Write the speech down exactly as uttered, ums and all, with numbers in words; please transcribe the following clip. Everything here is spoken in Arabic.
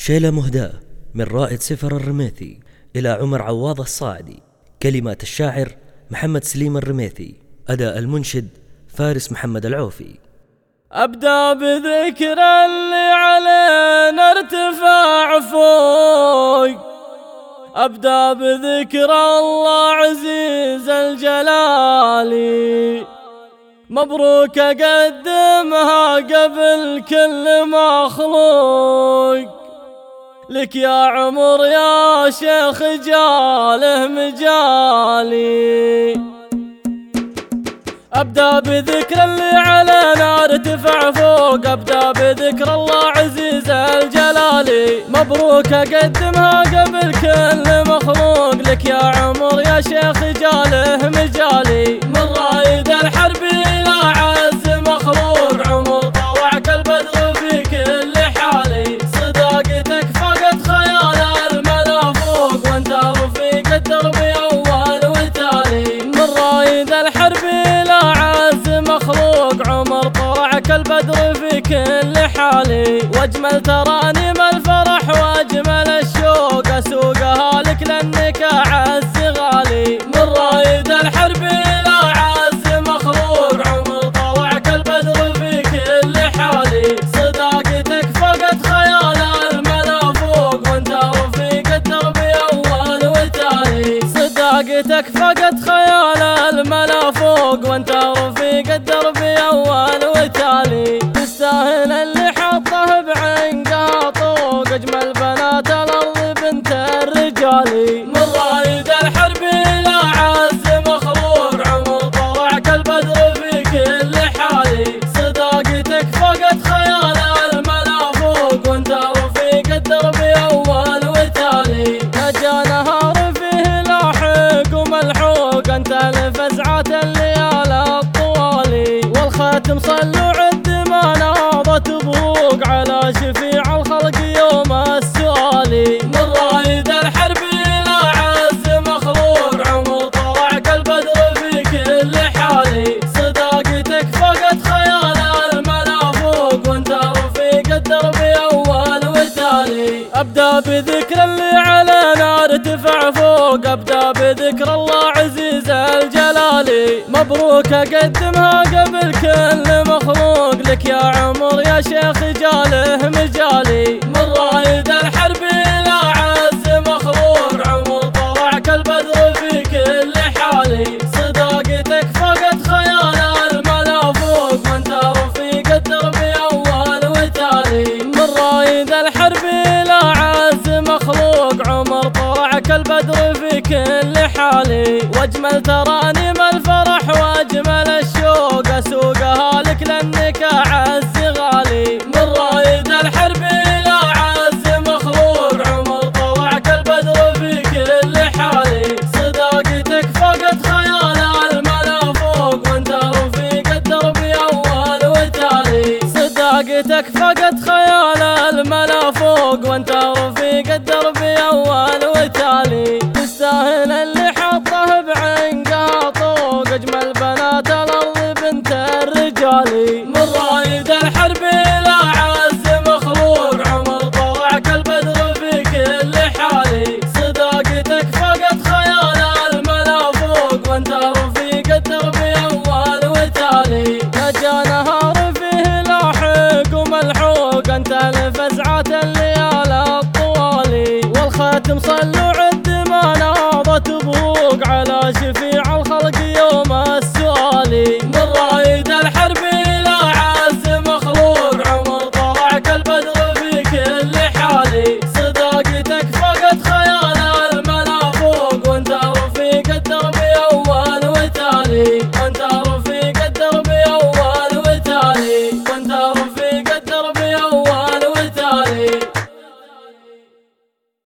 شيلة مهداة من رائد سفر الرميثي إلى عمر عواض الصاعدي. كلمات الشاعر محمد سليم الرميثي. أداء المنشد فارس محمد العوفي. أبدأ بذكر اللي علينا ارتفاع فوق، أبدأ بذكر الله عزيز الجلال، مبروك أقدمها قبل كل مخلوق، لك يا عمر يا شيخ جاله مجالي. أبدأ بذكر اللي علينا ارتفع فوق، أبدأ بذكر الله عزيز الجلال، مبروك أقدمها قبل كل مخلوق، لك يا عمر يا شيخ جاله مجالي. من رايد الحرب إلى عز مخلوق، عمر طوعك البدر في كل حالي، صداقتك فقد خيال الملا فوق، وانت رفيق الدرب أول وتالي. من رايد الحرب مخلوق، عمر طلعك البدر في كل حالي، واجمل ترانيم الفرح واجمل الشوق، اسوقها لك لانك اعز غالي. من رايد الحرب الى عز مخلوق، عمر طلعك البدر في كل حالي، صداقتك فقد خيال الملا فوق، وانت رفيق الدرب اول وتالي. صداقتك فقد خيال الملا فوق، وانت رفيق الدرب أول وتالي. تستاهل اللي حطه بعنقها طوق، أجمل بنات الأرض بنت الرجال. من رايد الحرب إلى عز مخلوق، عمر طلعك البدر في كل حالي، صداقتك فقد خيال الملا فوق، وانت رفيق الدرب أول وتالي. نجا نهار فيه لاحق وملحوق، انت الفزعات الليالي الطوالي، والخاتم صلوا عد ما ناضت بوق، على شفيع الخلق يوم السؤالي. من رايد الحرب إلى عز مخلوق، عمر طلعك البدر في كل حالي، صداقتك فقد خيال الملا فوق، وانت رفيق الدرب أول وتالي. أبدأ بذكر اللي علينا ارتفع فوق، أبدأ بذكر الله عزيز الجلال، مبروك أقدمها قبل كل مخلوق، لك يا عمر يا شيخ جاله مجالي. من رايد الحرب إلى عز مخلوق، عمر طلعك البدر في كل حالي، صداقتك فقد خيال الملا فوق، وانت رفيق الدرب أول وتالي. من رايد الحرب إلى عز مخلوق، عمر طلعك البدر في كل حالي، واجمل ترانيم الفرح واجمل الشوق، اسوقها لك لانك اعز غالي. من رايد الحرب الى عز مخلوق، عمر طلعك البدر في كل حالي، صداقتك فقد خيال الملا فوق، وانت رفيق الدرب اول وتالي. صداقتك فقد خيال الملا فوق، وانت رفيق الدرب اول وتالي. تستاهل اللي حطه بعنقها طوق، اجمل بنات الارض بنت الرجال. من رايد الحرب الى عز مخلوق، عمر طلعك البدر في كل حالي، صداقتك فقد خيال الملا فوق، وانت رفيق الدرب اول وتالي. نجا نهار فيه لاحق وملحوق، انت الفزعات الليالي الطوالي، والخاتم صلوا عد ما ناضت بوق، على شفيع